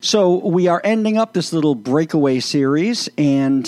So we are ending up this little breakaway series, and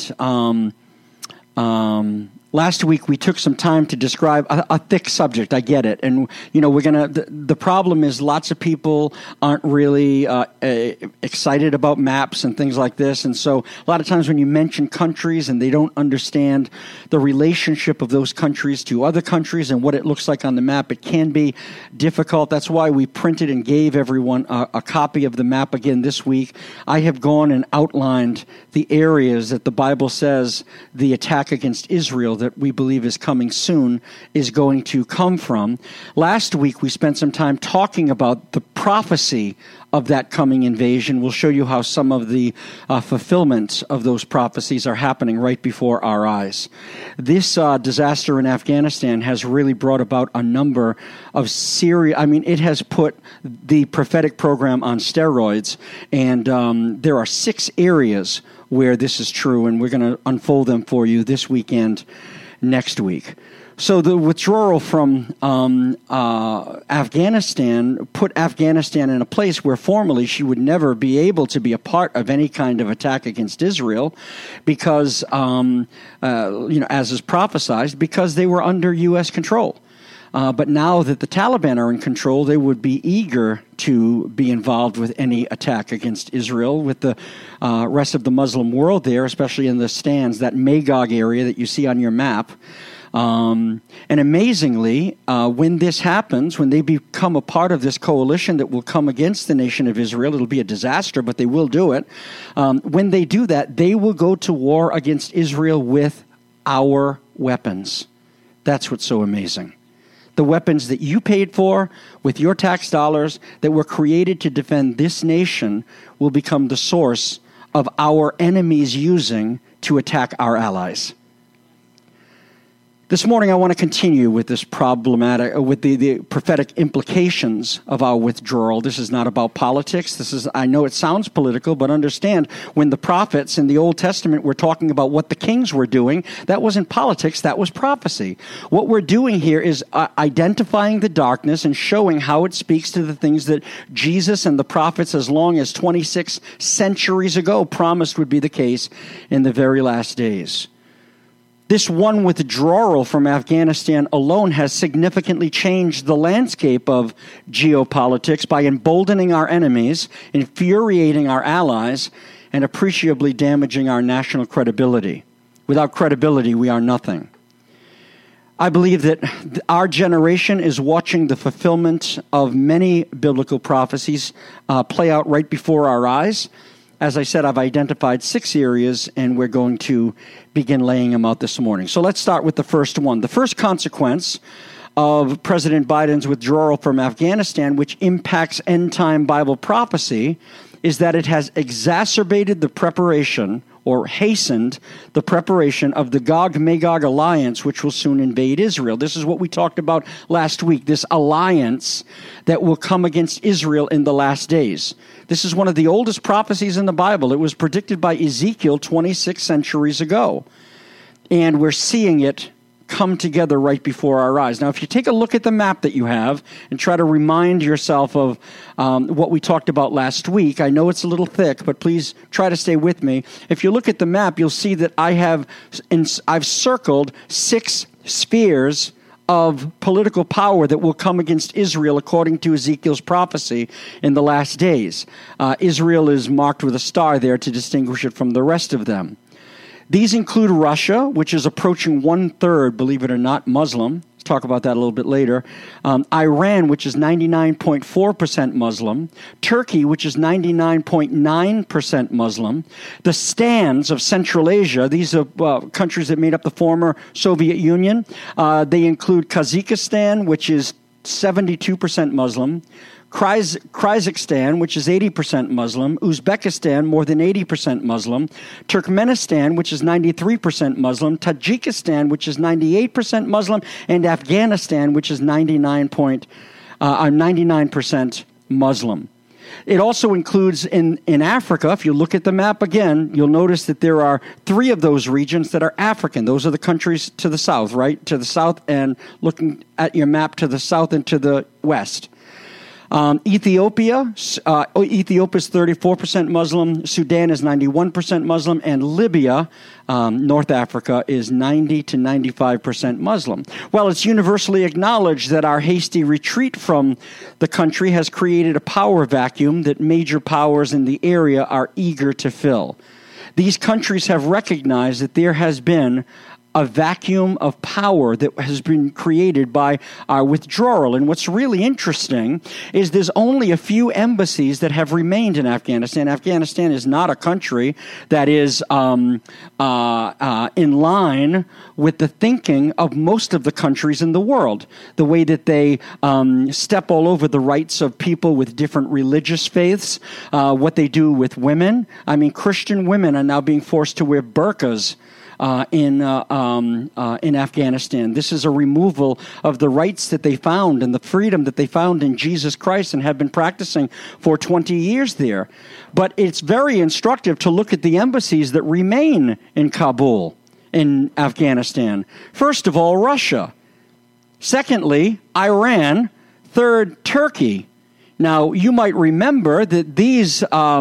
last week we took some time to describe a thick subject. I get it, and we're gonna. The problem is lots of people aren't really excited about maps and things like this, and so a lot of times when you mention countries and they don't understand the relationship of those countries to other countries and what it looks like on the map, it can be difficult. That's why we printed and gave everyone a copy of the map again this week. I have gone and outlined the areas that the Bible says the attack against Israel that we believe is coming soon is going to come from. Last week, we spent some time talking about the prophecy of that coming invasion. We'll show you how some of the fulfillment of those prophecies are happening right before our eyes. This disaster in Afghanistan has really brought about a number of serious, it has put the prophetic program on steroids, and there are 6 areas where this is true, and we're going to unfold them for you this weekend, next week. So the withdrawal from Afghanistan put Afghanistan in a place where formerly she would never be able to be a part of any kind of attack against Israel because, as is prophesied, because they were under U.S. control. But now that the Taliban are in control, they would be eager to be involved with any attack against Israel, with the rest of the Muslim world there, especially in the stands, that Magog area that you see on your map. And amazingly, when this happens, when they become a part of this coalition that will come against the nation of Israel, it'll be a disaster, but they will do it. When they do that, they will go to war against Israel with our weapons. That's what's so amazing. The weapons that you paid for with your tax dollars that were created to defend this nation will become the source of our enemies using to attack our allies. This morning, I want to continue with this with the prophetic implications of our withdrawal. This is not about politics. I know it sounds political, but understand when the prophets in the Old Testament were talking about what the kings were doing, that wasn't politics, that was prophecy. What we're doing here is identifying the darkness and showing how it speaks to the things that Jesus and the prophets as long as 26 centuries ago promised would be the case in the very last days. This one withdrawal from Afghanistan alone has significantly changed the landscape of geopolitics by emboldening our enemies, infuriating our allies, and appreciably damaging our national credibility. Without credibility, we are nothing. I believe that our generation is watching the fulfillment of many biblical prophecies play out right before our eyes. As I said, I've identified 6 areas, and we're going to begin laying them out this morning. So let's start with the first one. The first consequence of President Biden's withdrawal from Afghanistan, which impacts end-time Bible prophecy, is that it has exacerbated the preparation or hastened the preparation of the Gog-Magog alliance, which will soon invade Israel. This is what we talked about last week, this alliance that will come against Israel in the last days. This is one of the oldest prophecies in the Bible. It was predicted by Ezekiel 26 centuries ago. And we're seeing it come together right before our eyes. Now, if you take a look at the map that you have and try to remind yourself of what we talked about last week, I know it's a little thick, but please try to stay with me. If you look at the map, you'll see that I've circled 6 spheres of political power that will come against Israel according to Ezekiel's prophecy in the last days. Israel is marked with a star there to distinguish it from the rest of them. These include Russia, which is approaching 1/3, believe it or not, Muslim. Let's talk about that a little bit later. Iran, which is 99.4% Muslim. Turkey, which is 99.9% Muslim. The stands of Central Asia, these are countries that made up the former Soviet Union. They include Kazakhstan, which is 72% Muslim. Kyrgyzstan, which is 80% Muslim, Uzbekistan, more than 80% Muslim, Turkmenistan, which is 93% Muslim, Tajikistan, which is 98% Muslim, and Afghanistan, which is 99% Muslim. It also includes in Africa, if you look at the map again, you'll notice that there are 3 of those regions that are African. Those are the countries to the south, right? To the south, and looking at your map to the south and to the west. Ethiopia is 34% Muslim. Sudan is 91% Muslim. And Libya, North Africa, is 90 to 95% Muslim. Well, it's universally acknowledged that our hasty retreat from the country has created a power vacuum that major powers in the area are eager to fill. These countries have recognized that there has been a vacuum of power that has been created by our withdrawal. And what's really interesting is there's only a few embassies that have remained in Afghanistan. Afghanistan is not a country that is in line with the thinking of most of the countries in the world. The way that they step all over the rights of people with different religious faiths, what they do with women. I mean, Christian women are now being forced to wear burqas in Afghanistan. This is a removal of the rights that they found and the freedom that they found in Jesus Christ and have been practicing for 20 years there. But it's very instructive to look at the embassies that remain in Kabul, in Afghanistan. First of all, Russia. Secondly, Iran. Third, Turkey. Now, you might remember that these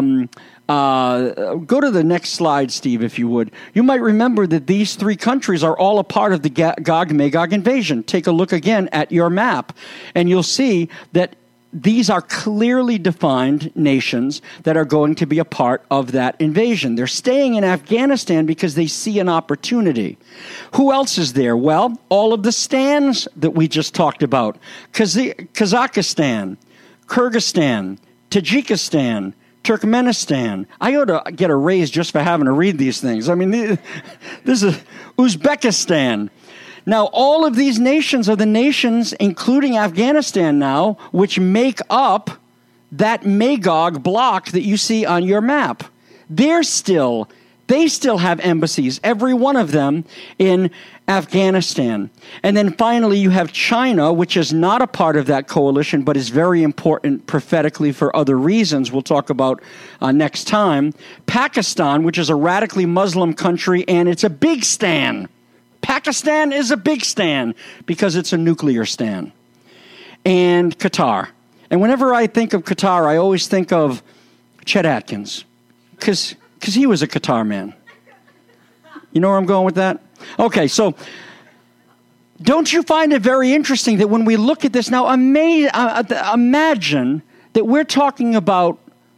go to the next slide, Steve, if you would. You might remember that these three countries are all a part of the Gog-Magog invasion. Take a look again at your map, and you'll see that these are clearly defined nations that are going to be a part of that invasion. They're staying in Afghanistan because they see an opportunity. Who else is there? Well, all of the stands that we just talked about. Kazakhstan, Kyrgyzstan, Tajikistan, Turkmenistan. I ought to get a raise just for having to read these things. I mean, this is Uzbekistan. Now, all of these nations are the nations, including Afghanistan now, which make up that Magog block that you see on your map. They still have embassies, every one of them, in Afghanistan. And then finally, you have China, which is not a part of that coalition, but is very important prophetically for other reasons we'll talk about next time. Pakistan, which is a radically Muslim country, and it's a big stan. Pakistan is a big stan because it's a nuclear stan. And Qatar. And whenever I think of Qatar, I always think of Chet Atkins, because he was a Qatar man. You know where I'm going with that? Okay, so don't you find it very interesting that when we look at this now, imagine that we're talking about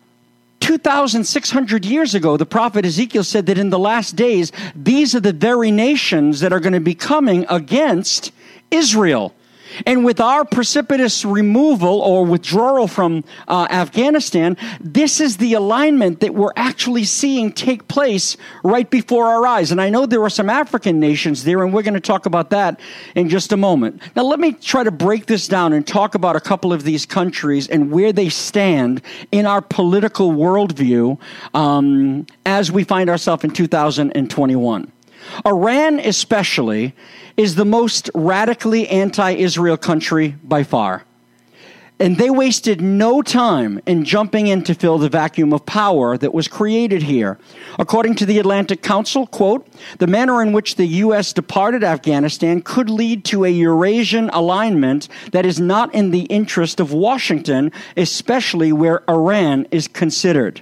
2,600 years ago, the prophet Ezekiel said that in the last days, these are the very nations that are going to be coming against Israel. And with our precipitous removal or withdrawal from Afghanistan, this is the alignment that we're actually seeing take place right before our eyes. And I know there are some African nations there, and we're going to talk about that in just a moment. Now, let me try to break this down and talk about a couple of these countries and where they stand in our political worldview as we find ourselves in 2021. Iran especially is the most radically anti-Israel country by far. And they wasted no time in jumping in to fill the vacuum of power that was created here. According to the Atlantic Council, quote, the manner in which the U.S. departed Afghanistan could lead to a Eurasian alignment that is not in the interest of Washington, especially where Iran is concerned.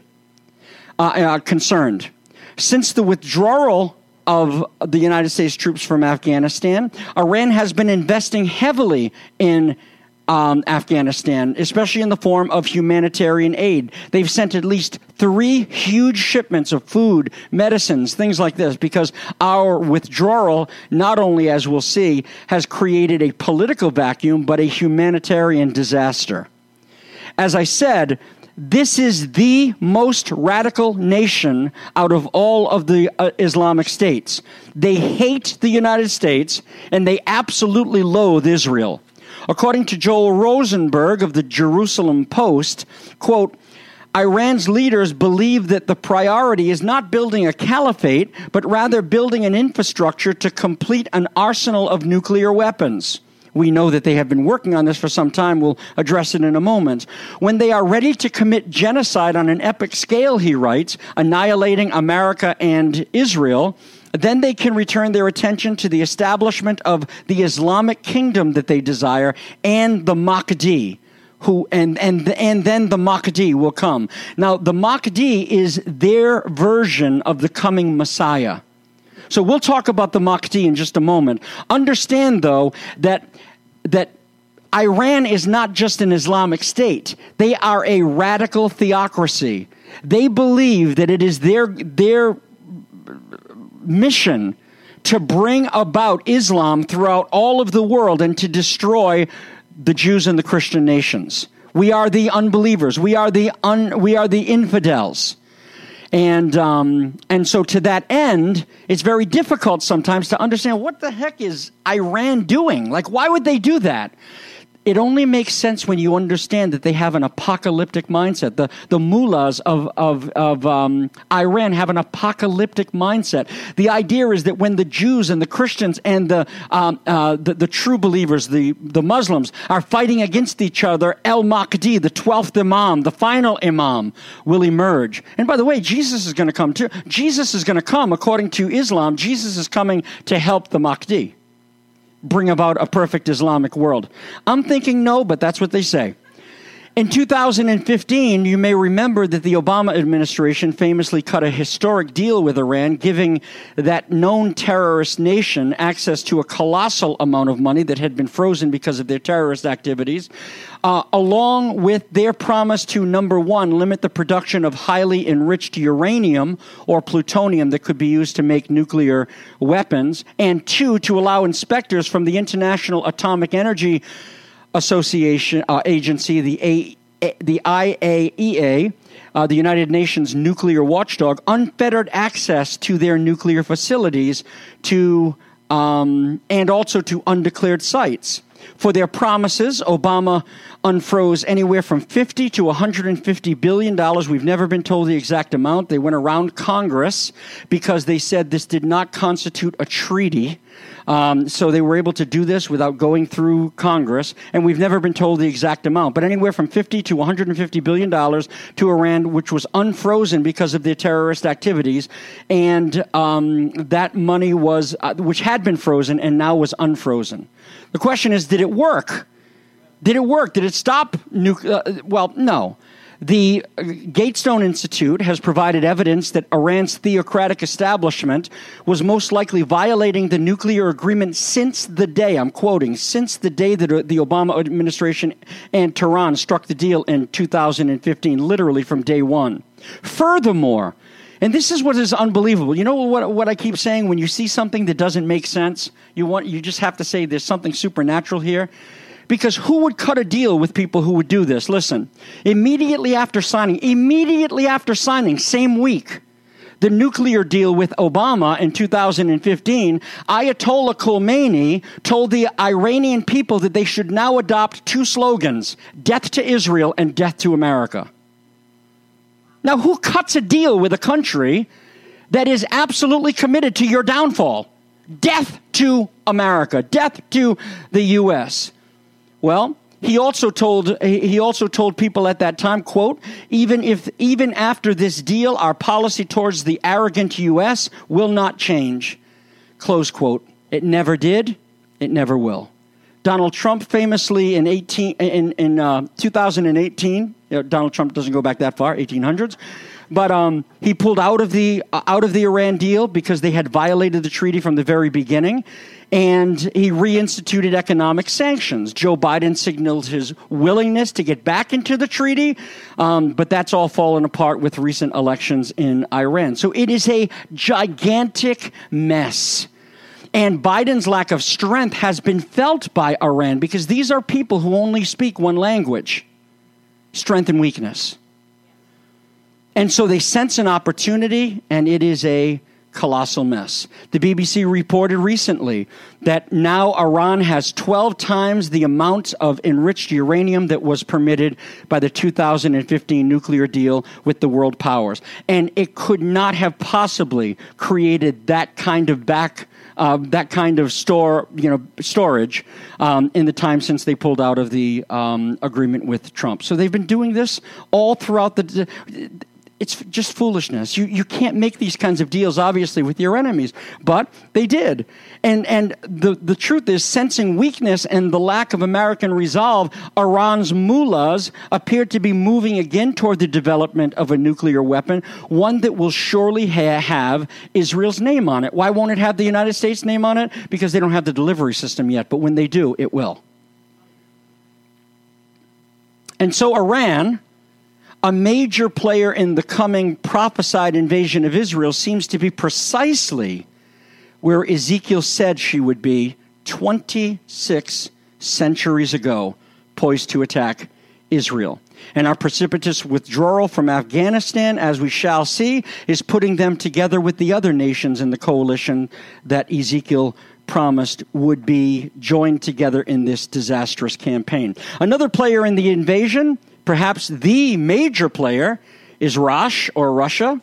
Since the withdrawal of the United States troops from Afghanistan, Iran has been investing heavily in Afghanistan, especially in the form of humanitarian aid. They've sent at least 3 huge shipments of food, medicines, things like this, because our withdrawal, not only, as we'll see, has created a political vacuum, but a humanitarian disaster. As I said, this is the most radical nation out of all of the Islamic states. They hate the United States, and they absolutely loathe Israel. According to Joel Rosenberg of the Jerusalem Post, quote, Iran's leaders believe that the priority is not building a caliphate, but rather building an infrastructure to complete an arsenal of nuclear weapons. We know that they have been working on this for some time. We'll address it in a moment. When they are ready to commit genocide on an epic scale, he writes, annihilating America and Israel, then they can return their attention to the establishment of the Islamic kingdom that they desire and the Mahdi, and then the Mahdi will come. Now, the Mahdi is their version of the coming Messiah. So we'll talk about the Mahdi in just a moment. Understand, though, that Iran is not just an Islamic state. They are a radical theocracy. They believe that it is their mission to bring about Islam throughout all of the world and to destroy the Jews and the Christian nations. We are the unbelievers. We are the infidels. And so to that end, it's very difficult sometimes to understand what the heck is Iran doing? Like, why would they do that? It only makes sense when you understand that they have an apocalyptic mindset. The mullahs of Iran have an apocalyptic mindset. The idea is that when the Jews and the Christians and the true believers, the Muslims, are fighting against each other, El Mahdi, the 12th Imam, the final Imam, will emerge. And by the way, Jesus is going to come too. Jesus is going to come, according to Islam. Jesus is coming to help the Mahdi bring about a perfect Islamic world. I'm thinking no, but that's what they say. In 2015, you may remember that the Obama administration famously cut a historic deal with Iran, giving that known terrorist nation access to a colossal amount of money that had been frozen because of their terrorist activities, along with their promise to, number one, limit the production of highly enriched uranium or plutonium that could be used to make nuclear weapons, and two, to allow inspectors from the International Atomic Energy Association agency, the IAEA, the United Nations nuclear watchdog, unfettered access to their nuclear facilities and also to undeclared sites. For their promises, Obama unfroze anywhere from $50 to $150 billion. We've never been told the exact amount. They went around Congress because they said this did not constitute a treaty. So they were able to do this without going through Congress, and we've never been told the exact amount, but anywhere from $50 to $150 billion to Iran, which was unfrozen because of their terrorist activities, and that money was, which had been frozen and now was unfrozen. The question is, did it work? Did it work? Did it stop well, no. The Gatestone Institute has provided evidence that Iran's theocratic establishment was most likely violating the nuclear agreement since the day, I'm quoting, since the day that the Obama administration and Tehran struck the deal in 2015, literally from day one. Furthermore, and this is what is unbelievable. You know what I keep saying? When you see something that doesn't make sense, you just have to say there's something supernatural here. Because who would cut a deal with people who would do this? Listen, immediately after signing, same week, the nuclear deal with Obama in 2015, Ayatollah Khomeini told the Iranian people that they should now adopt two slogans, death to Israel and death to America. Now, who cuts a deal with a country that is absolutely committed to your downfall? Death to America, death to the U.S., Well, he also told people at that time, quote, even after this deal, our policy towards the arrogant U.S. will not change, close quote. It never did. It never will. Donald Trump famously in 2018, Donald Trump doesn't go back that far, 1800s, but he pulled out of the Iran deal because they had violated the treaty from the very beginning. And he reinstituted economic sanctions. Joe Biden signaled his willingness to get back into the treaty, but that's all fallen apart with recent elections in Iran. So it is a gigantic mess. And Biden's lack of strength has been felt by Iran because these are people who only speak one language, strength and weakness. And so they sense an opportunity, and it is a colossal mess. The BBC reported recently that now Iran has 12 times the amount of enriched uranium that was permitted by the 2015 nuclear deal with the world powers. And it could not have possibly created that kind of storage in the time since they pulled out of the agreement with Trump. So they've been doing this all throughout It's just foolishness. You can't make these kinds of deals, obviously, with your enemies. But they did. And the truth is, sensing weakness and the lack of American resolve, Iran's mullahs appear to be moving again toward the development of a nuclear weapon, one that will surely have Israel's name on it. Why won't it have the United States name on it? Because they don't have the delivery system yet. But when they do, it will. And so Iran, a major player in the coming prophesied invasion of Israel, seems to be precisely where Ezekiel said she would be 26 centuries ago, poised to attack Israel. And our precipitous withdrawal from Afghanistan, as we shall see, is putting them together with the other nations in the coalition that Ezekiel promised would be joined together in this disastrous campaign. Another player in the invasion, perhaps the major player, is Rosh, or Russia.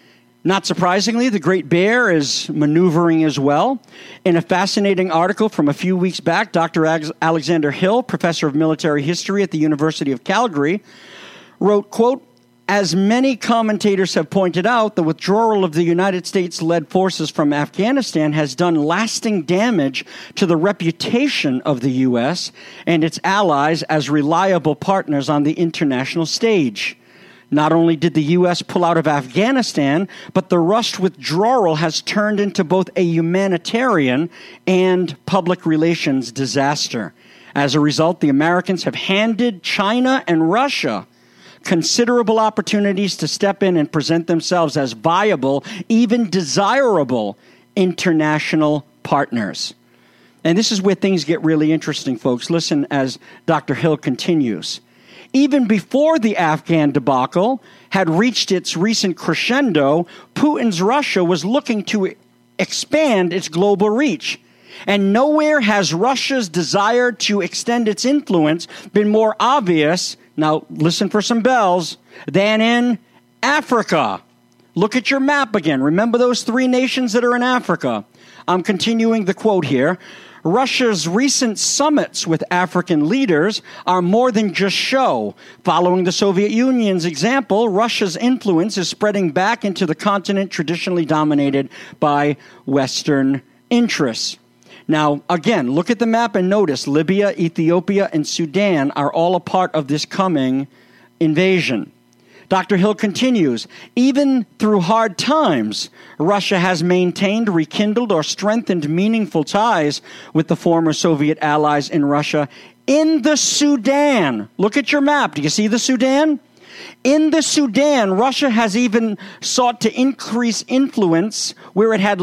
Not surprisingly, the Great Bear is maneuvering as well. In a fascinating article from a few weeks back, Dr. Alexander Hill, professor of military history at the University of Calgary, wrote, quote, "As many commentators have pointed out, the withdrawal of the United States-led forces from Afghanistan has done lasting damage to the reputation of the U.S. and its allies as reliable partners on the international stage. Not only did the U.S. pull out of Afghanistan, but the rushed withdrawal has turned into both a humanitarian and public relations disaster. As a result, the Americans have handed China and Russia considerable opportunities to step in and present themselves as viable, even desirable international partners." And this is where things get really interesting, folks. Listen as Dr. Hill continues. Even before the Afghan debacle had reached its recent crescendo, Putin's Russia was looking to expand its global reach. And nowhere has Russia's desire to extend its influence been more obvious, now listen for some bells, than in Africa. Look at your map again. Remember those three nations that are in Africa. I'm continuing the quote here. Russia's recent summits with African leaders are more than just show. Following the Soviet Union's example, Russia's influence is spreading back into the continent traditionally dominated by Western interests. Now, again, look at the map and notice Libya, Ethiopia, and Sudan are all a part of this coming invasion. Dr. Hill continues, even through hard times, Russia has maintained, rekindled, or strengthened meaningful ties with the former Soviet allies in Russia in the Sudan. Look at your map. Do you see the Sudan? In the Sudan, Russia has even sought to increase influence where it had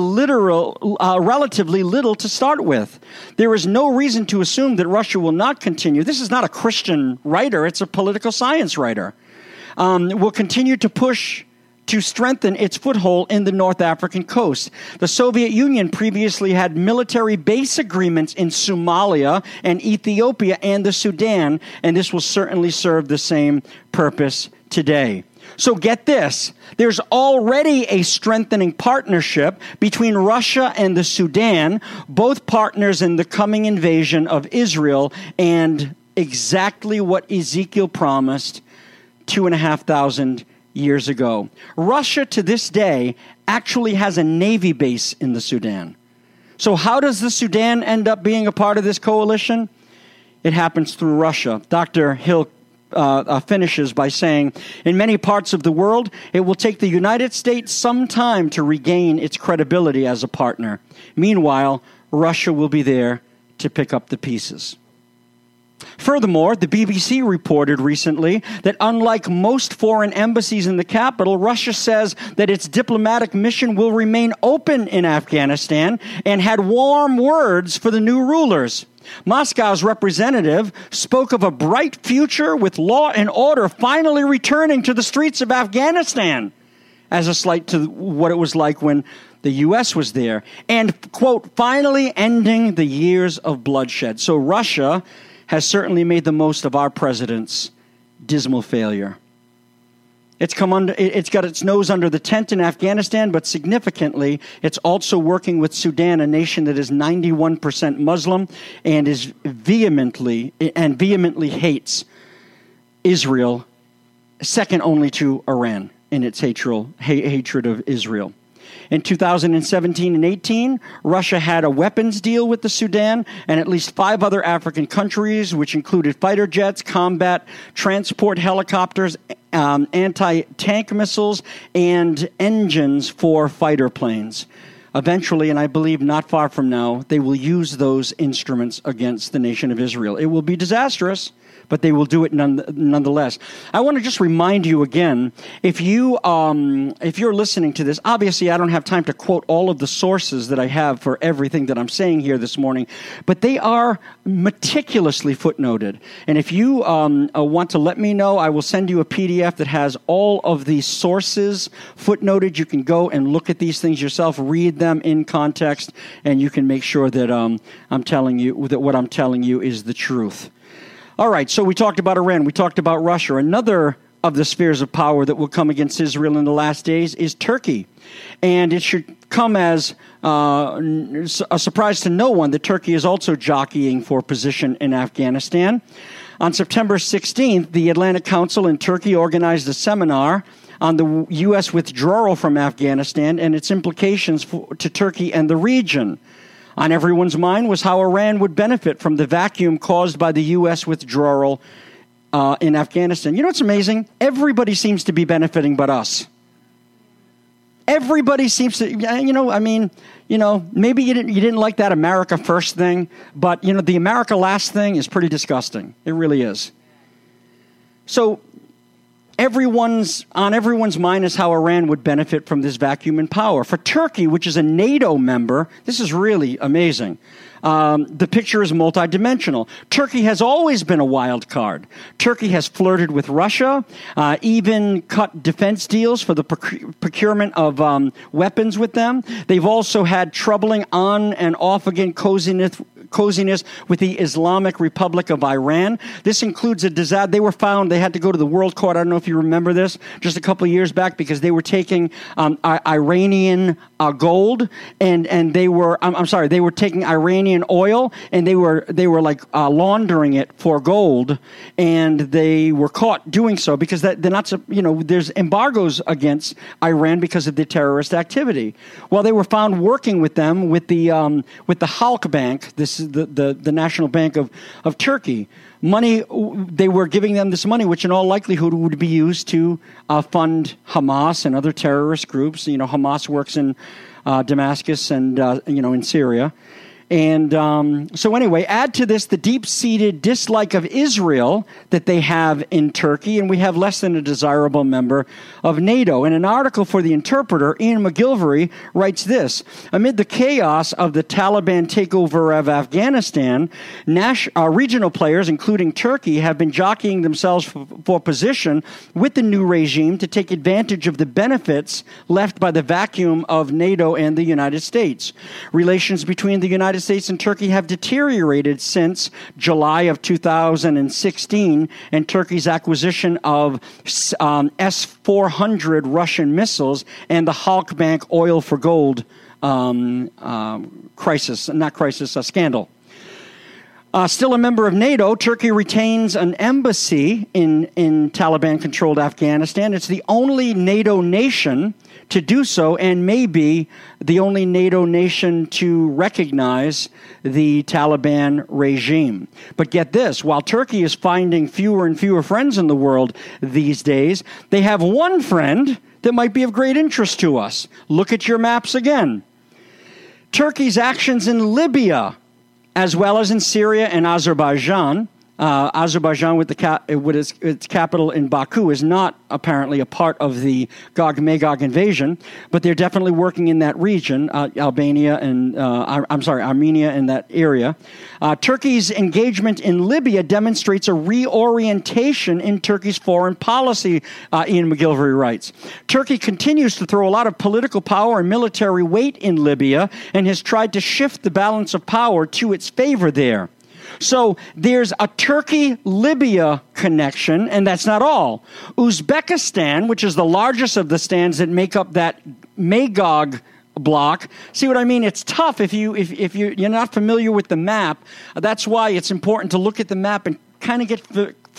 relatively little to start with. There is no reason to assume that Russia will not continue. This is not a Christian writer. It's a political science writer. Will continue to push to strengthen its foothold in the North African coast. The Soviet Union previously had military base agreements in Somalia and Ethiopia and the Sudan, and this will certainly serve the same purpose today. So get this, there's already a strengthening partnership between Russia and the Sudan, both partners in the coming invasion of Israel, and exactly what Ezekiel promised 2,500 years ago. Russia to this day actually has a navy base in the Sudan. So how does the Sudan end up being a part of this coalition? It happens through Russia. Dr. Hill finishes by saying, in many parts of the world, it will take the United States some time to regain its credibility as a partner. Meanwhile, Russia will be there to pick up the pieces. Furthermore, the BBC reported recently that unlike most foreign embassies in the capital, Russia says that its diplomatic mission will remain open in Afghanistan and had warm words for the new rulers. Moscow's representative spoke of a bright future with law and order finally returning to the streets of Afghanistan, as a slight to what it was like when the U.S. was there, and, quote, finally ending the years of bloodshed. So Russia has certainly made the most of our president's dismal failure. It's got its nose under the tent in Afghanistan, but significantly, it's also working with Sudan, a nation that is 91% Muslim and is vehemently hates Israel, second only to Iran. in its hatred of Israel. In 2017 and 18, Russia had a weapons deal with the Sudan and at least 5 other African countries, which included fighter jets, combat transport helicopters, anti-tank missiles, and engines for fighter planes. Eventually, and I believe not far from now, they will use those instruments against the nation of Israel. It will be disastrous, but they will do it nonetheless. I want to just remind you again, if you're listening to this, obviously I don't have time to quote all of the sources that I have for everything that I'm saying here this morning, but they are meticulously footnoted. And if you want to let me know, I will send you a PDF that has all of these sources footnoted. You can go and look at these things yourself, read them in context, and you can make sure that I'm telling you that what I'm telling you is the truth. All right, so we talked about Iran. We talked about Russia. Another of the spheres of power that will come against Israel in the last days is Turkey. And it should come as a surprise to no one that Turkey is also jockeying for position in Afghanistan. On September 16th, the Atlantic Council in Turkey organized a seminar on the U.S. withdrawal from Afghanistan and its implications to Turkey and the region. On everyone's mind was how Iran would benefit from the vacuum caused by the U.S. withdrawal in Afghanistan. You know what's amazing? Everybody seems to be benefiting but us. Everybody seems to, maybe you didn't like that America First thing, but, the America Last thing is pretty disgusting. It really is. So on everyone's mind is how Iran would benefit from this vacuum in power. For Turkey, which is a NATO member, this is really amazing. The picture is multidimensional. Turkey has always been a wild card. Turkey has flirted with Russia, even cut defense deals for the procurement of weapons with them. They've also had troubling on and off again coziness with the Islamic Republic of Iran. This includes a disaster. They had to go to the World Court. I don't know if you remember this, just a couple of years back, because they were taking Iranian gold and they were taking Iranian oil and they were laundering it for gold, and they were caught doing so because they're not, there's embargoes against Iran because of the terrorist activity. Well, they were found working with them with the Halk Bank. This is the National Bank of Turkey. Money, they were giving them this money, which in all likelihood would be used to fund Hamas and other terrorist groups. Hamas works in Damascus and, in Syria. And so anyway, add to this the deep-seated dislike of Israel that they have in Turkey, and we have less than a desirable member of NATO. In an article for The Interpreter, Ian McGilvery writes this: amid the chaos of the Taliban takeover of Afghanistan, regional players, including Turkey, have been jockeying themselves for position with the new regime to take advantage of the benefits left by the vacuum of NATO and the United States. Relations between the United States and Turkey have deteriorated since July of 2016 and Turkey's acquisition of S-400 Russian missiles and the Halkbank oil for gold scandal. Still a member of NATO, Turkey retains an embassy in Taliban-controlled Afghanistan. It's the only NATO nation to do so, and may be the only NATO nation to recognize the Taliban regime. But get this, while Turkey is finding fewer and fewer friends in the world these days, they have one friend that might be of great interest to us. Look at your maps again. Turkey's actions in Libya, as well as in Syria and Azerbaijan. Azerbaijan, with its capital in Baku, is not apparently a part of the Gog-Magog invasion, but they're definitely working in that region, Armenia and that area. Turkey's engagement in Libya demonstrates a reorientation in Turkey's foreign policy, Ian McGilvery writes. Turkey continues to throw a lot of political power and military weight in Libya and has tried to shift the balance of power to its favor there. So there's a Turkey-Libya connection, and that's not all. Uzbekistan, which is the largest of the stands that make up that Magog block. See what I mean? It's tough if you're not familiar with the map. That's why it's important to look at the map and kind of get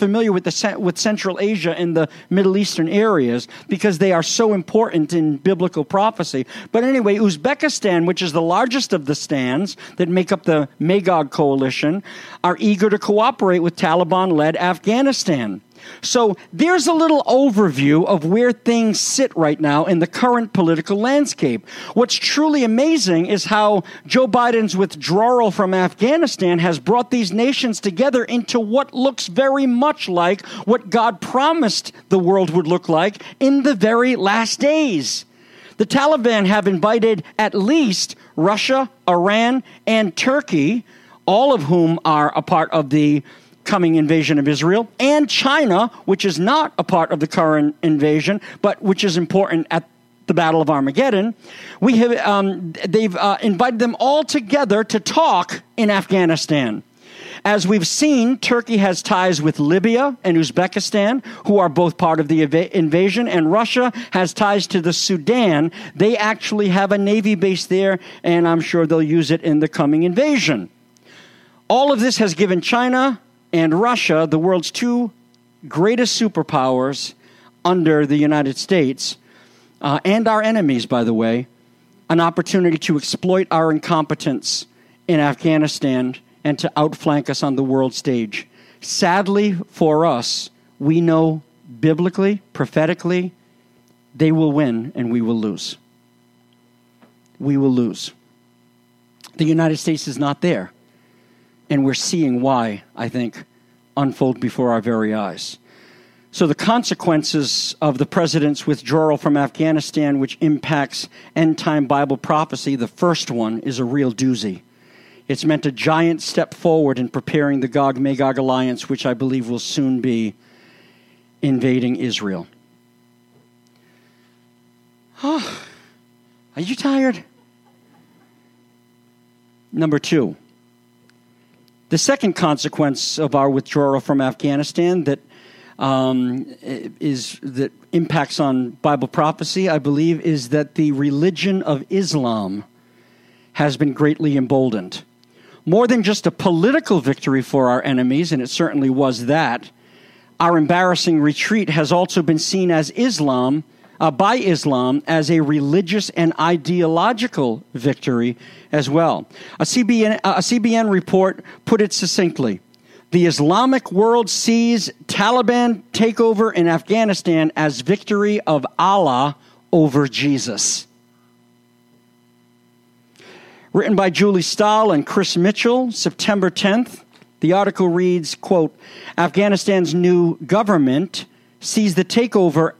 familiar with with Central Asia and the Middle Eastern areas because they are so important in biblical prophecy. But anyway, Uzbekistan, which is the largest of the stands that make up the Magog coalition, are eager to cooperate with Taliban-led Afghanistan. So there's a little overview of where things sit right now in the current political landscape. What's truly amazing is how Joe Biden's withdrawal from Afghanistan has brought these nations together into what looks very much like what God promised the world would look like in the very last days. The Taliban have invited at least Russia, Iran, and Turkey, all of whom are a part of the coming invasion of Israel, and China, which is not a part of the current invasion, but which is important at the Battle of Armageddon. They've invited them all together to talk in Afghanistan. As we've seen, Turkey has ties with Libya and Uzbekistan, who are both part of the invasion, and Russia has ties to the Sudan. They actually have a Navy base there, and I'm sure they'll use it in the coming invasion. All of this has given China and Russia, the world's two greatest superpowers under the United States, and our enemies, by the way, an opportunity to exploit our incompetence in Afghanistan and to outflank us on the world stage. Sadly for us, we know biblically, prophetically, they will win and we will lose. We will lose. The United States is not there. And we're seeing why, I think, unfold before our very eyes. So the consequences of the president's withdrawal from Afghanistan, which impacts end-time Bible prophecy, the first one is a real doozy. It's meant a giant step forward in preparing the Gog-Magog alliance, which I believe will soon be invading Israel. Oh, are you tired? Number two. The second consequence of our withdrawal from Afghanistan that impacts on Bible prophecy, I believe, is that the religion of Islam has been greatly emboldened. More than just a political victory for our enemies, and it certainly was that, our embarrassing retreat has also been seen as by Islam as a religious and ideological victory as well. A CBN report put it succinctly. The Islamic world sees Taliban takeover in Afghanistan as victory of Allah over Jesus. Written by Julie Stahl and Chris Mitchell, September 10th. The article reads, quote, Afghanistan's new government sees the takeover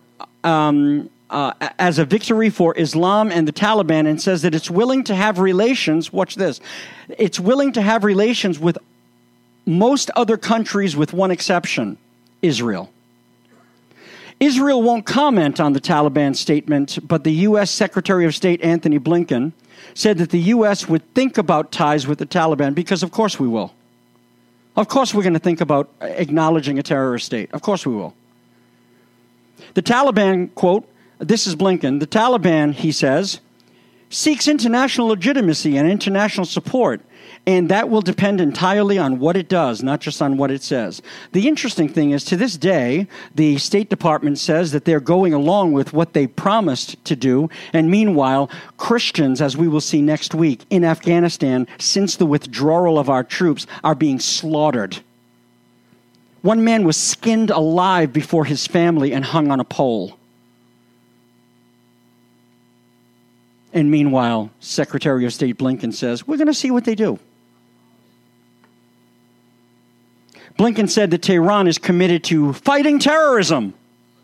as a victory for Islam and the Taliban and says that it's willing to have relations, watch this, it's willing to have relations with most other countries with one exception, Israel. Israel won't comment on the Taliban statement, but the U.S. Secretary of State Anthony Blinken said that the U.S. would think about ties with the Taliban because, of course, we will. Of course we're going to think about acknowledging a terrorist state. Of course we will. The Taliban, quote, this is Blinken, the Taliban, he says, seeks international legitimacy and international support, and that will depend entirely on what it does, not just on what it says. The interesting thing is, to this day, the State Department says that they're going along with what they promised to do, and meanwhile, Christians, as we will see next week, in Afghanistan, since the withdrawal of our troops, are being slaughtered. One man was skinned alive before his family and hung on a pole. And meanwhile, Secretary of State Blinken says, we're going to see what they do. Blinken said that Tehran is committed to fighting terrorism.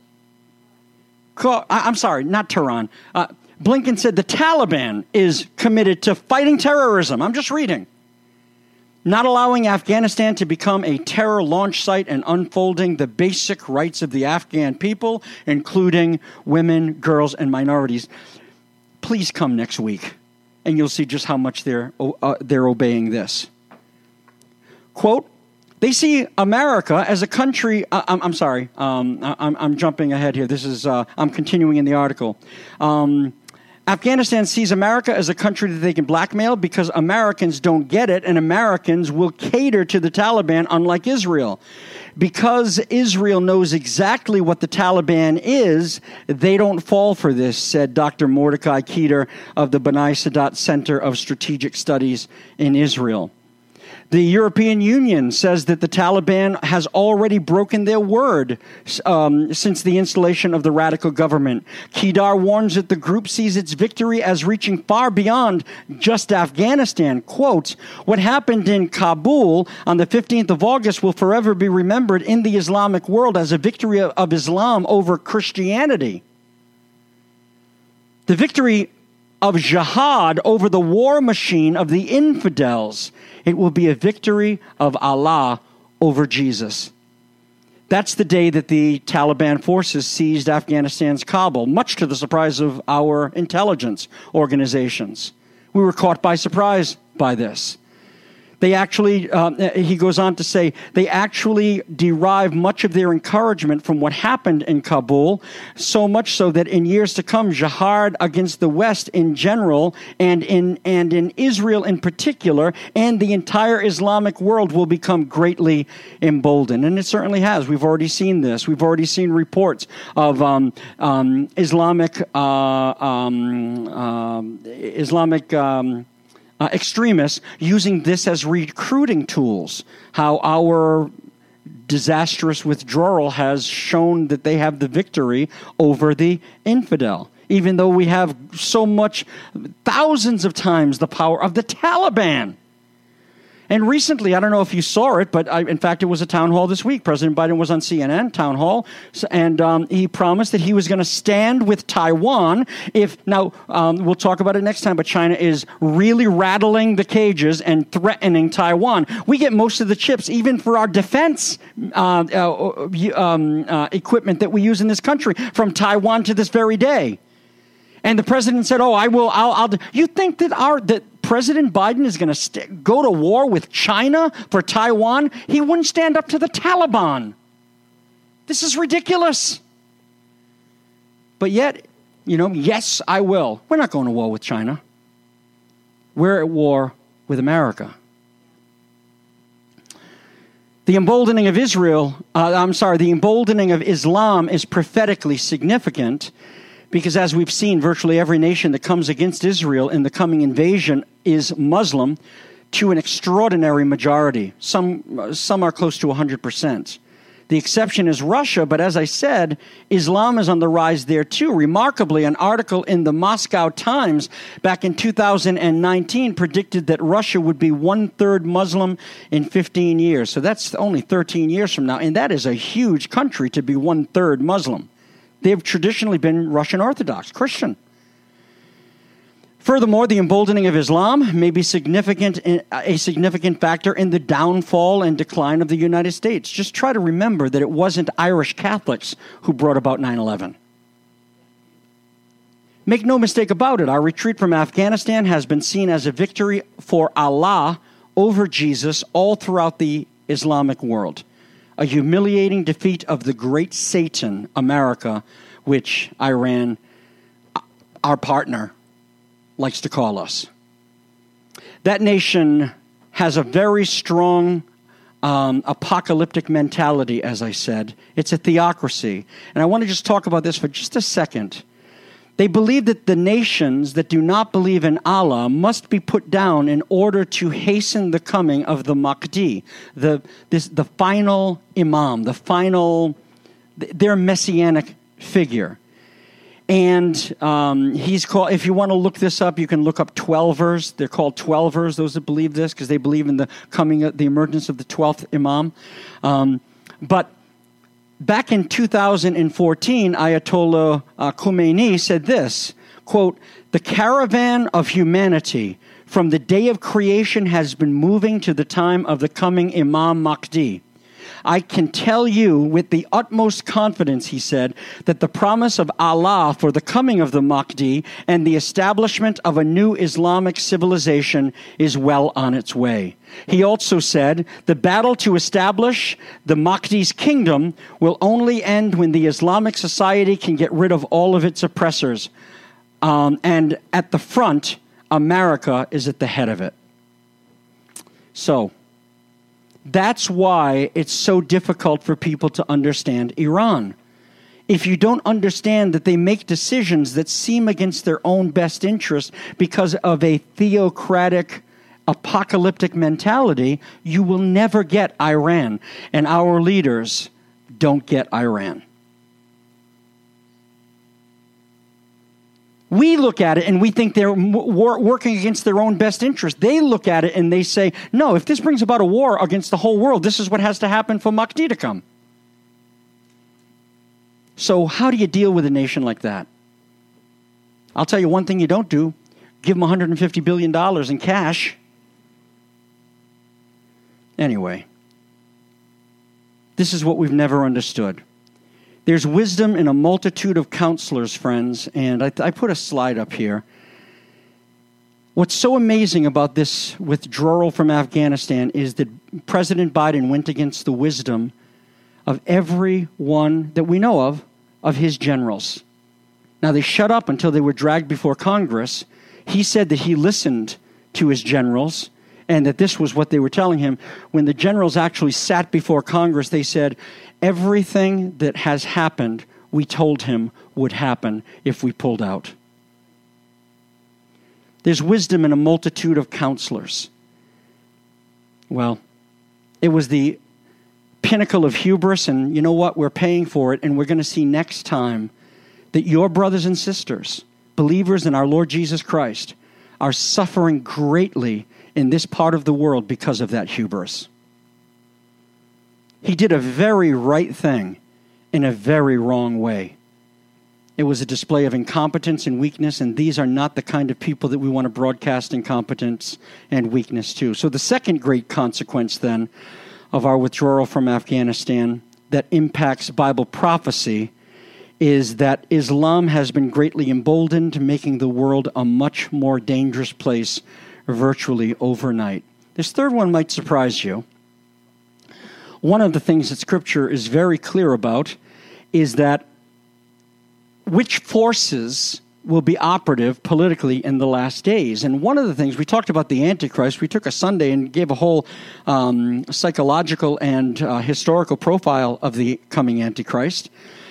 I'm sorry, not Tehran. Blinken said the Taliban is committed to fighting terrorism. I'm just reading. Not allowing Afghanistan to become a terror launch site and unfolding the basic rights of the Afghan people, including women, girls, and minorities. Please come next week, and you'll see just how much they're obeying this. Quote, they see America as a country. I'm sorry. I'm jumping ahead here. This is I'm continuing in the article. Afghanistan sees America as a country that they can blackmail because Americans don't get it, and Americans will cater to the Taliban, unlike Israel. Because Israel knows exactly what the Taliban is, they don't fall for this, said Dr. Mordecai Keter of the Bnai Sadat Center of Strategic Studies in Israel. The European Union says that the Taliban has already broken their word since the installation of the radical government. Kedar warns that the group sees its victory as reaching far beyond just Afghanistan. Quote, what happened in Kabul on the 15th of August will forever be remembered in the Islamic world as a victory of Islam over Christianity. The victory of jihad over the war machine of the infidels. It will be a victory of Allah over Jesus. That's the day that the Taliban forces seized Afghanistan's Kabul, much to the surprise of our intelligence organizations. We were caught by surprise by this. They actually, he goes on to say, they actually derive much of their encouragement from what happened in Kabul, so much so that in years to come, jihad against the West in general, and in Israel in particular, and the entire Islamic world will become greatly emboldened. And it certainly has. We've already seen this. We've already seen reports of Islamic extremists using this as recruiting tools, how our disastrous withdrawal has shown that they have the victory over the infidel, even though we have so much, thousands of times the power of the Taliban. And recently, I don't know if you saw it, but in fact, it was a town hall this week. President Biden was on CNN, town hall, and he promised that he was going to stand with Taiwan we'll talk about it next time, but China is really rattling the cages and threatening Taiwan. We get most of the chips, even for our defense equipment that we use in this country, from Taiwan to this very day. And the president said, I'll you think that President Biden is going to go to war with China for Taiwan? He wouldn't stand up to the Taliban. This is ridiculous. But yet, yes, I will. We're not going to war with China. We're at war with America. The emboldening of the emboldening of Islam is prophetically significant, because as we've seen, virtually every nation that comes against Israel in the coming invasion is Muslim to an extraordinary majority. Some are close to 100%. The exception is Russia, but as I said, Islam is on the rise there too. Remarkably, an article in the Moscow Times back in 2019 predicted that Russia would be 1/3 Muslim in 15 years. So that's only 13 years from now, and that is a huge country to be 1/3 Muslim. They've traditionally been Russian Orthodox, Christian. Furthermore, the emboldening of Islam may be a significant factor in the downfall and decline of the United States. Just try to remember that it wasn't Irish Catholics who brought about 9/11. Make no mistake about it, our retreat from Afghanistan has been seen as a victory for Allah over Jesus all throughout the Islamic world. A humiliating defeat of the great Satan, America, which Iran, our partner, likes to call us. That nation has a very strong apocalyptic mentality, as I said. It's a theocracy. And I want to just talk about this for just a second. They believe that the nations that do not believe in Allah must be put down in order to hasten the coming of the Mahdi, the final imam, their messianic figure. And he's called, if you want to look this up, you can look up Twelvers. They're called Twelvers, those that believe this, because they believe in the emergence of the 12th imam. But back in 2014, Ayatollah Khomeini said this, quote, "The caravan of humanity from the day of creation has been moving to the time of the coming Imam Mahdi. I can tell you with the utmost confidence," he said, "that the promise of Allah for the coming of the Mahdi and the establishment of a new Islamic civilization is well on its way." He also said, "The battle to establish the Mahdi's kingdom will only end when the Islamic society can get rid of all of its oppressors. And at the front, America is at the head of it." So, That's why it's so difficult for people to understand Iran. If you don't understand that they make decisions that seem against their own best interest because of a theocratic, apocalyptic mentality, you will never get Iran. And our leaders don't get Iran. We look at it and we think they're working against their own best interest. They look at it and they say, no, if this brings about a war against the whole world, this is what has to happen for Mahdi to come. So how do you deal with a nation like that? I'll tell you one thing you don't do. Give them $150 billion in cash. Anyway, this is what we've never understood. There's wisdom in a multitude of counselors, friends, and I put a slide up here. What's so amazing about this withdrawal from Afghanistan is that President Biden went against the wisdom of everyone that we know of his generals. Now, they shut up until they were dragged before Congress. He said that he listened to his generals and that this was what they were telling him. When the generals actually sat before Congress, they said, everything that has happened, we told him would happen if we pulled out. There's wisdom in a multitude of counselors. Well, it was the pinnacle of hubris, and you know what? We're paying for it, and we're going to see next time that your brothers and sisters, believers in our Lord Jesus Christ, are suffering greatly in this part of the world because of that hubris. He did a very right thing in a very wrong way. It was a display of incompetence and weakness, and these are not the kind of people that we want to broadcast incompetence and weakness to. So the second great consequence, then, of our withdrawal from Afghanistan that impacts Bible prophecy is that Islam has been greatly emboldened, making the world a much more dangerous place virtually overnight. This third one might surprise you. One of the things that Scripture is very clear about is that which forces will be operative politically in the last days. And one of the things, we talked about the Antichrist. We took a Sunday and gave a whole psychological and historical profile of the coming Antichrist.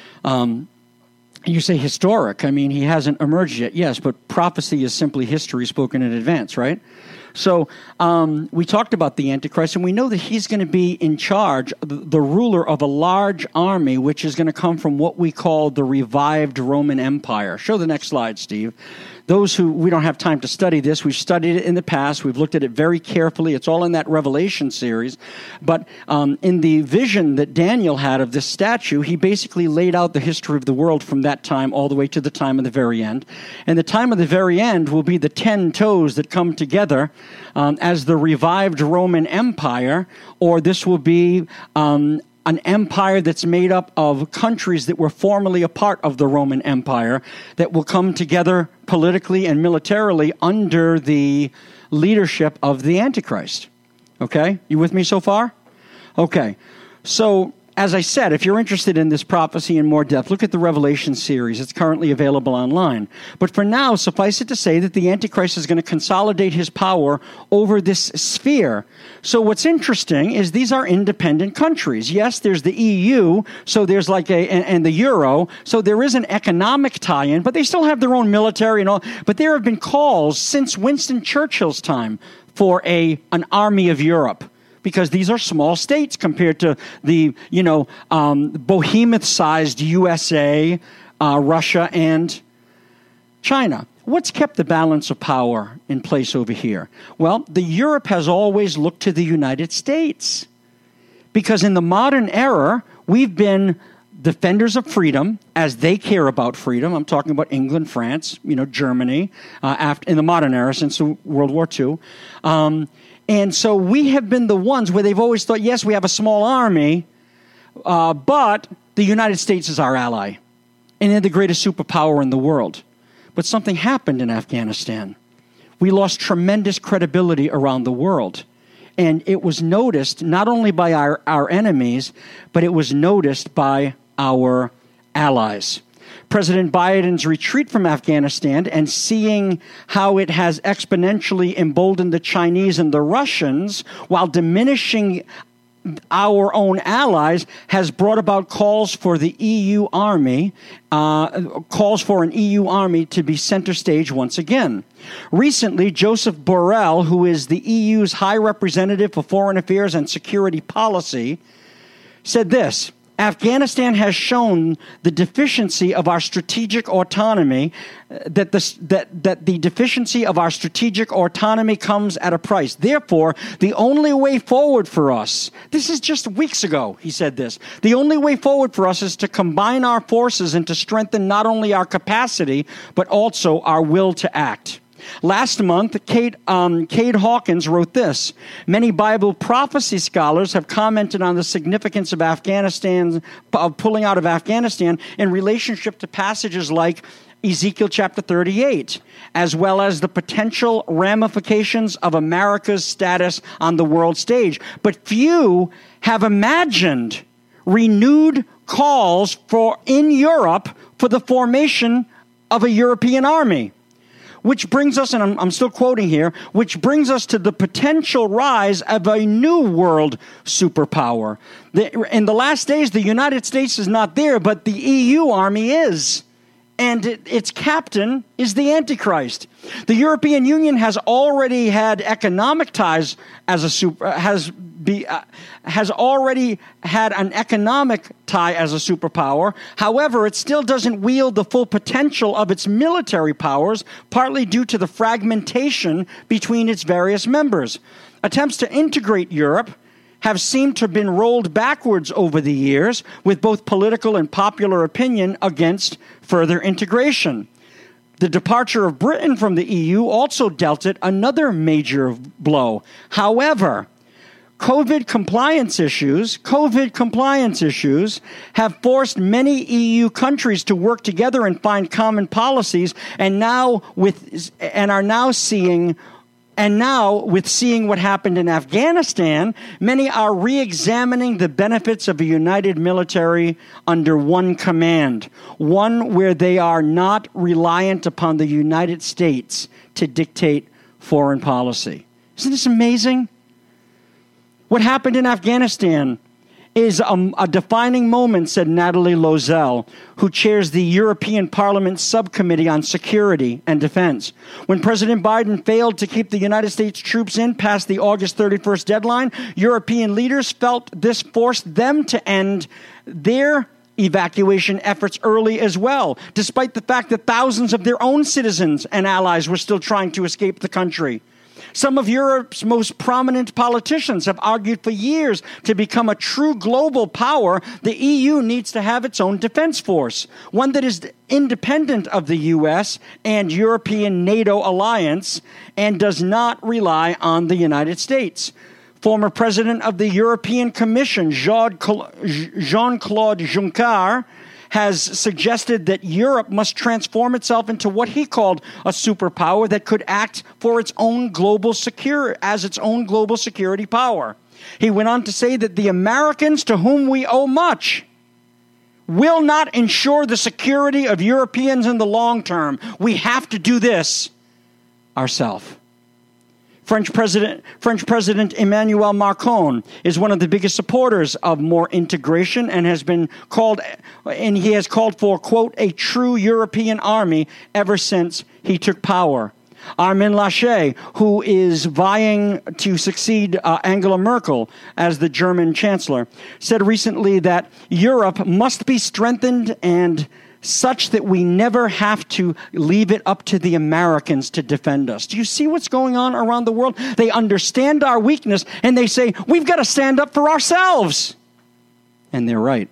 You say historic. I mean, he hasn't emerged yet. Yes, but prophecy is simply history spoken in advance, right? So we talked about the Antichrist, and we know that he's going to be in charge, the ruler of a large army, which is going to come from what we call the revived Roman Empire. Show the next slide, Steve. Those who, we don't have time to study this, we've studied it in the past, we've looked at it very carefully, it's all in that Revelation series, but in the vision that Daniel had of this statue, he basically laid out the history of the world from that time all the way to the time of the very end. And the time of the very end will be the 10 toes that come together as the revived Roman Empire, or this will be an empire that's made up of countries that were formerly a part of the Roman Empire that will come together politically and militarily under the leadership of the Antichrist. Okay? You with me so far? Okay. So, as I said, if you're interested in this prophecy in more depth, look at the Revelation series. It's currently available online. But for now, suffice it to say that the Antichrist is going to consolidate his power over this sphere. So what's interesting is these are independent countries. Yes, there's the EU, so there's and the Euro, so there is an economic tie-in, but they still have their own military and all. But there have been calls since Winston Churchill's time for an army of Europe, because these are small states compared to the, behemoth-sized USA, Russia, and China. What's kept the balance of power in place over here? Well, Europe has always looked to the United States, because in the modern era, we've been defenders of freedom as they care about freedom. I'm talking about England, France, Germany, in the modern era since World War II. And so we have been the ones where they've always thought, yes, we have a small army, but the United States is our ally, and they're the greatest superpower in the world. But something happened in Afghanistan. We lost tremendous credibility around the world. And it was noticed not only by our enemies, but it was noticed by our allies. President Biden's retreat from Afghanistan and seeing how it has exponentially emboldened the Chinese and the Russians while diminishing our own allies, has brought about calls for the EU army, calls for an EU army to be center stage once again. Recently, Joseph Borrell, who is the EU's High Representative for Foreign Affairs and Security Policy, said this: Afghanistan has shown the deficiency of our strategic autonomy, that the deficiency of our strategic autonomy comes at a price. Therefore, the only way forward for us, this is just weeks ago, he said this, the only way forward for us is to combine our forces and to strengthen not only our capacity, but also our will to act. Last month, Cade Hawkins wrote this: many Bible prophecy scholars have commented on the significance of pulling out of Afghanistan in relationship to passages like Ezekiel chapter 38, as well as the potential ramifications of America's status on the world stage. But few have imagined renewed calls in Europe for the formation of a European army. Which brings us, and I'm still quoting here, which brings us to the potential rise of a new world superpower. In the last days, the United States is not there, but the EU army is. And its captain is the Antichrist. The European Union has already had economic ties has already had an economic tie as a superpower. However, it still doesn't wield the full potential of its military powers, partly due to the fragmentation between its various members. Attempts to integrate Europe have seemed to have been rolled backwards over the years, with both political and popular opinion against further integration. The departure of Britain from the EU also dealt it another major blow. However, COVID compliance issues have forced many EU countries to work together and find common policies, and now with seeing what happened in Afghanistan, many are re-examining the benefits of a united military under one command, one where they are not reliant upon the United States to dictate foreign policy. Isn't this amazing? What happened in Afghanistan is a defining moment, said Natalie Lozelle, who chairs the European Parliament Subcommittee on Security and Defense. When President Biden failed to keep the United States troops in past the August 31st deadline, European leaders felt this forced them to end their evacuation efforts early as well, despite the fact that thousands of their own citizens and allies were still trying to escape the country. Some of Europe's most prominent politicians have argued for years to become a true global power, the EU needs to have its own defense force, one that is independent of the U.S. and European NATO alliance and does not rely on the United States. Former President of the European Commission, Jean-Claude Juncker, has suggested that Europe must transform itself into what he called a superpower that could act for its own global security power. He went on to say that the Americans, to whom we owe much, will not ensure the security of Europeans in the long term. We have to do this ourselves. French President Emmanuel Macron is one of the biggest supporters of more integration and he has called for, quote, a true European army ever since he took power. Armin Laschet, who is vying to succeed Angela Merkel as the German chancellor, said recently that Europe must be strengthened and such that we never have to leave it up to the Americans to defend us. Do you see what's going on around the world? They understand our weakness, and they say, we've got to stand up for ourselves. And they're right.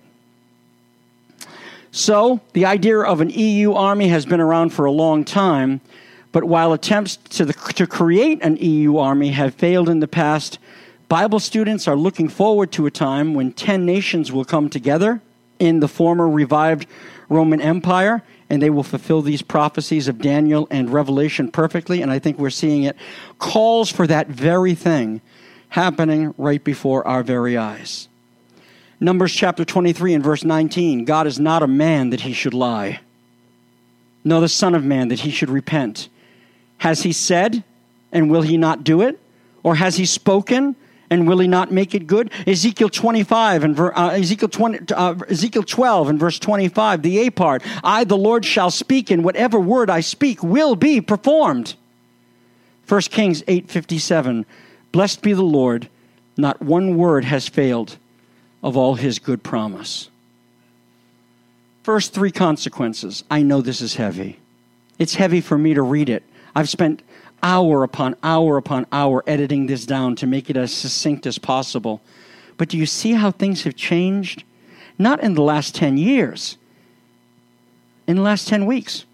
So, the idea of an EU army has been around for a long time, but while attempts to create an EU army have failed in the past, Bible students are looking forward to a time when 10 nations will come together in the former revived Roman Empire, and they will fulfill these prophecies of Daniel and Revelation perfectly, and I think we're seeing it. Calls for that very thing happening right before our very eyes. Numbers chapter 23 and verse 19, God is not a man that he should lie, nor the son of man that he should repent. Has he said, and will he not do it? Or has he spoken, And will he not make it good? Ezekiel 25 and Ezekiel 12 and verse 25, the A part. I, the Lord, shall speak, and whatever word I speak will be performed. 1 Kings 8:57. Blessed be the Lord, not one word has failed of all his good promise. First three consequences. I know this is heavy. It's heavy for me to read it. I've spent hour upon hour upon hour editing this down to make it as succinct as possible. But do you see how things have changed? Not in the last 10 years. In the last 10 weeks.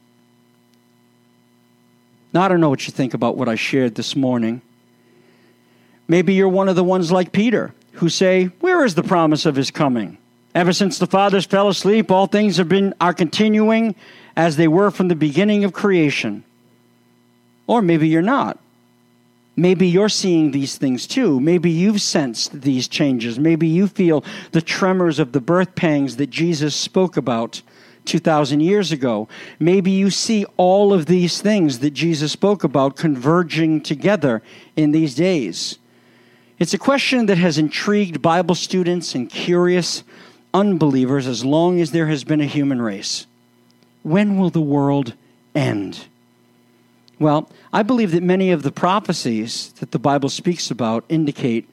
Now, I don't know what you think about what I shared this morning. Maybe you're one of the ones like Peter who say, where is the promise of his coming? Ever since the fathers fell asleep, all things are continuing as they were from the beginning of creation. Or maybe you're not. Maybe you're seeing these things too. Maybe you've sensed these changes. Maybe you feel the tremors of the birth pangs that Jesus spoke about 2,000 years ago. Maybe you see all of these things that Jesus spoke about converging together in these days. It's a question that has intrigued Bible students and curious unbelievers as long as there has been a human race. When will the world end? Well, I believe that many of the prophecies that the Bible speaks about indicates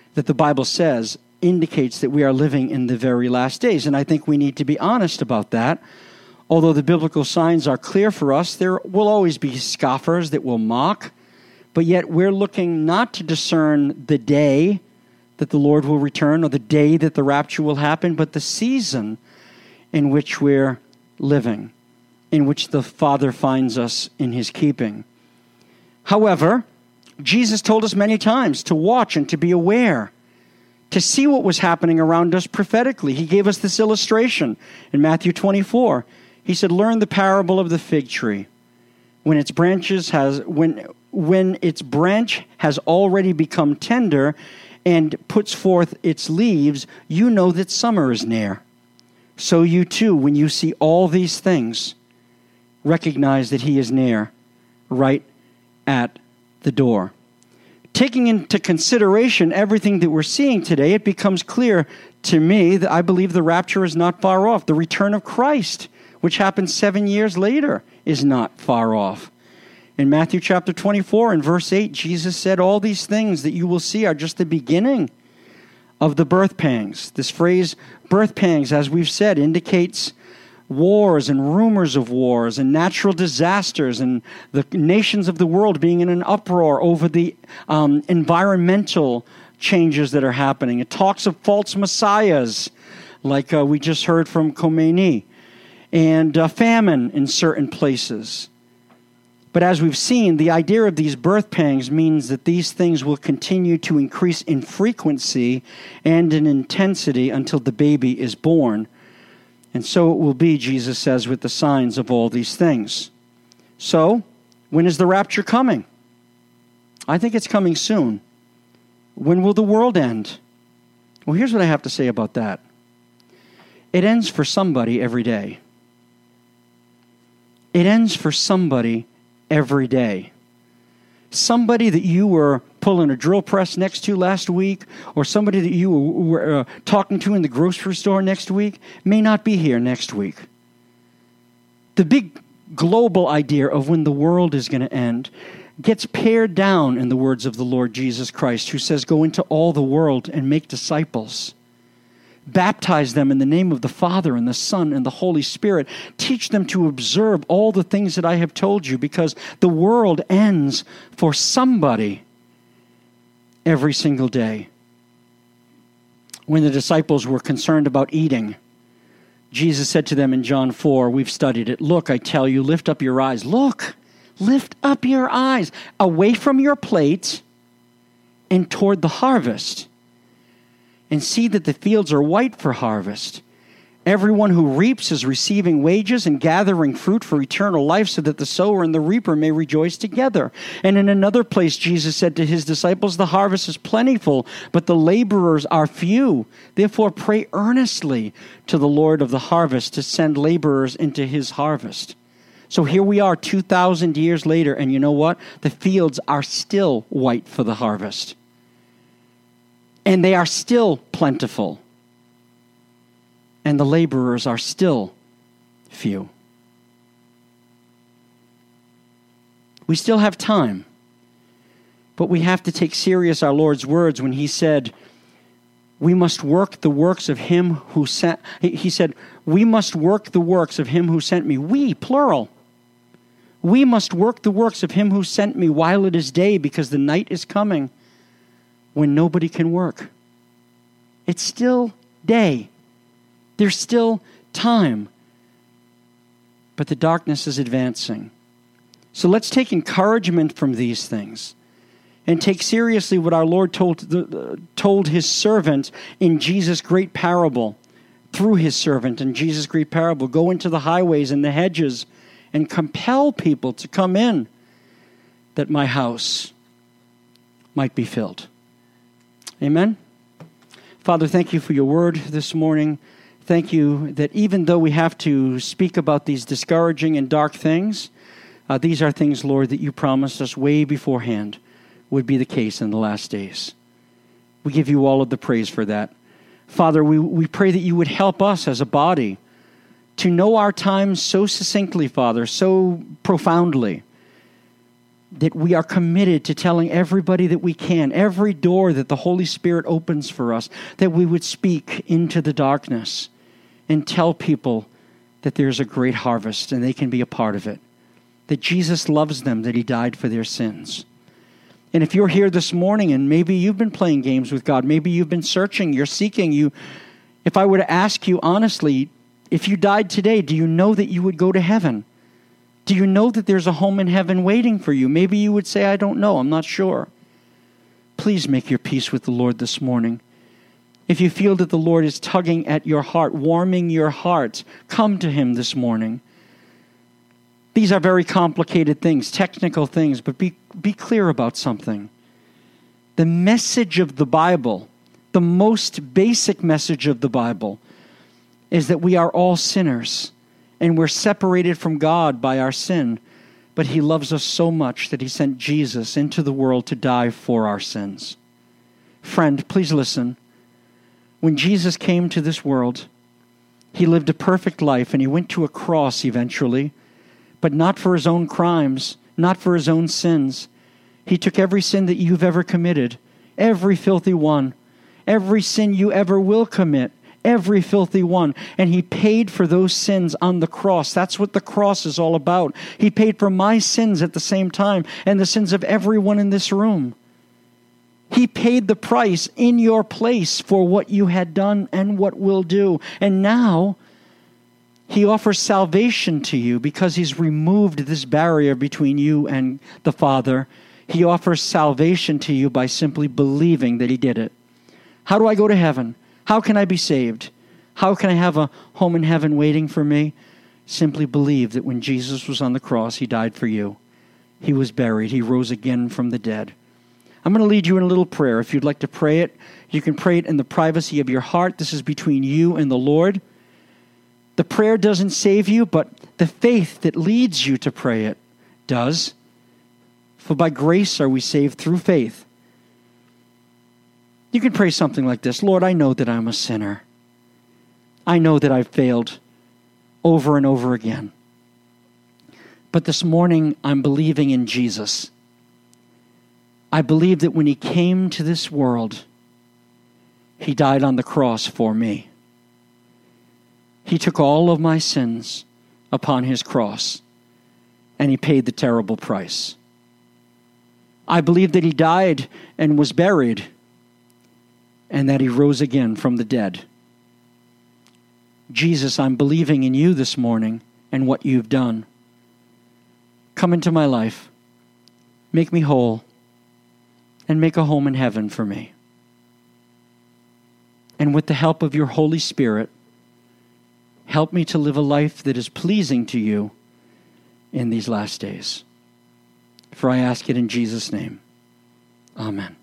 that we are living in the very last days. And I think we need to be honest about that. Although the biblical signs are clear for us, there will always be scoffers that will mock. But yet we're looking not to discern the day that the Lord will return or the day that the rapture will happen, but the season in which we're living, in which the Father finds us in his keeping. However, Jesus told us many times to watch and to be aware, to see what was happening around us prophetically. He gave us this illustration in Matthew 24. He said, learn the parable of the fig tree. When its branch has already become tender and puts forth its leaves, you know that summer is near. So you too, when you see all these things, recognize that he is near, right at the door. Taking into consideration everything that we're seeing today, it becomes clear to me that I believe the rapture is not far off. The return of Christ, which happens 7 years later, is not far off. In Matthew chapter 24 and verse 8, Jesus said, all these things that you will see are just the beginning of the birth pangs. This phrase, birth pangs, as we've said, indicates wars and rumors of wars and natural disasters and the nations of the world being in an uproar over the environmental changes that are happening. It talks of false messiahs, like we just heard from Khomeini, and famine in certain places. But as we've seen, the idea of these birth pangs means that these things will continue to increase in frequency and in intensity until the baby is born. And so it will be, Jesus says, with the signs of all these things. So, when is the rapture coming? I think it's coming soon. When will the world end? Well, here's what I have to say about that. It ends for somebody every day. It ends for somebody every day. Somebody that you were pulling a drill press next to last week, or somebody that you were talking to in the grocery store next week, may not be here next week. The big global idea of when the world is going to end gets pared down in the words of the Lord Jesus Christ, who says, go into all the world and make disciples. Baptize them in the name of the Father and the Son and the Holy Spirit. Teach them to observe all the things that I have told you, because the world ends for somebody every single day. When the disciples were concerned about eating, Jesus said to them in John 4, we've studied it, look, I tell you, lift up your eyes. Look, lift up your eyes away from your plate and toward the harvest. And see that the fields are white for harvest. Everyone who reaps is receiving wages and gathering fruit for eternal life, so that the sower and the reaper may rejoice together. And in another place, Jesus said to his disciples, the harvest is plentiful, but the laborers are few. Therefore, pray earnestly to the Lord of the harvest to send laborers into his harvest. So here we are 2,000 years later, and you know what? The fields are still white for the harvest. And they are still plentiful. And the laborers are still few. We still have time. But we have to take serious our Lord's words when he said, we must work the works of him who sent. He said, we must work the works of him who sent me. We, plural. We must work the works of him who sent me while it is day, because the night is coming when nobody can work. It's still day. There's still time. But the darkness is advancing. So let's take encouragement from these things and take seriously what our Lord told his servant in Jesus' great parable, through his servant in Jesus' great parable. Go into the highways and the hedges and compel people to come in, that my house might be filled. Amen? Father, thank you for your word this morning. Thank you that even though we have to speak about these discouraging and dark things, these are things, Lord, that you promised us way beforehand would be the case in the last days. We give you all of the praise for that. Father, we pray that you would help us as a body to know our times so succinctly, Father, so profoundly, that we are committed to telling everybody that we can, every door that the Holy Spirit opens for us, that we would speak into the darkness and tell people that there's a great harvest and they can be a part of it, that Jesus loves them, that he died for their sins. And if you're here this morning and maybe you've been playing games with God, maybe you've been searching, you're seeking, if I were to ask you honestly, if you died today, do you know that you would go to heaven? Do you know that there's a home in heaven waiting for you? Maybe you would say, I don't know, I'm not sure. Please make your peace with the Lord this morning. If you feel that the Lord is tugging at your heart, warming your heart, come to him this morning. These are very complicated things, technical things, but be clear about something. The message of the Bible, the most basic message of the Bible, is that we are all sinners and we're separated from God by our sin, but he loves us so much that he sent Jesus into the world to die for our sins. Friend, please listen. When Jesus came to this world, he lived a perfect life and he went to a cross eventually, but not for his own crimes, not for his own sins. He took every sin that you've ever committed, every filthy one, every sin you ever will commit, every filthy one, and he paid for those sins on the cross. That's what the cross is all about. He paid for my sins at the same time, and the sins of everyone in this room. He paid the price in your place for what you had done and what we'll do. And now he offers salvation to you because he's removed this barrier between you and the Father. He offers salvation to you by simply believing that he did it. How do I go to heaven? How can I be saved? How can I have a home in heaven waiting for me? Simply believe that when Jesus was on the cross, he died for you. He was buried. He rose again from the dead. I'm going to lead you in a little prayer. If you'd like to pray it, you can pray it in the privacy of your heart. This is between you and the Lord. The prayer doesn't save you, but the faith that leads you to pray it does. For by grace are we saved through faith. You can pray something like this. Lord, I know that I'm a sinner. I know that I've failed over and over again. But this morning, I'm believing in Jesus. I believe that when he came to this world, he died on the cross for me. He took all of my sins upon his cross, and he paid the terrible price. I believe that he died and was buried, and that he rose again from the dead. Jesus, I'm believing in you this morning and what you've done. Come into my life, make me whole, and make a home in heaven for me. And with the help of your Holy Spirit, help me to live a life that is pleasing to you in these last days. For I ask it in Jesus' name. Amen.